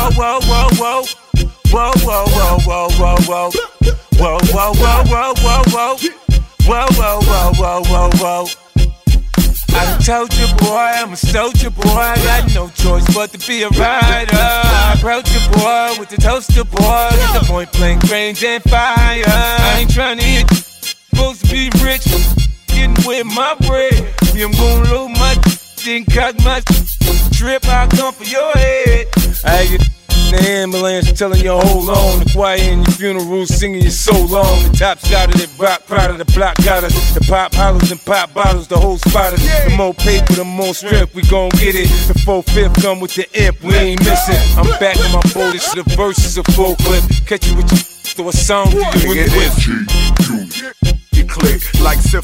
whoa, whoa, whoa. Whoa, whoa, whoa, whoa, whoa, whoa. Whoa, whoa, whoa, whoa, whoa, whoa. Whoa, whoa, whoa, whoa, whoa, whoa. I done told you, boy, I'm a soldier, boy. I got no choice but to be a rider. I approach you, boy, with the toaster, boy. Get the point blank range and fire. I ain't tryna hit you. Supposed to be rich, getting with my bread. Me, I'm gon' load my then cock my trip. I'll come for your head. I get in the ambulance telling you hold on. The choir in your funeral singing you so long. The top shot of that rock, proud of the block got us. The pop hollers and pop bottles, the whole spotters. The more paper, the more strip, we gon' get it. The 4/5 come with the imp, we ain't missing. I'm back on my boat, it's the verses a full clip. Catch you with your throw a song to you with the whip. You click like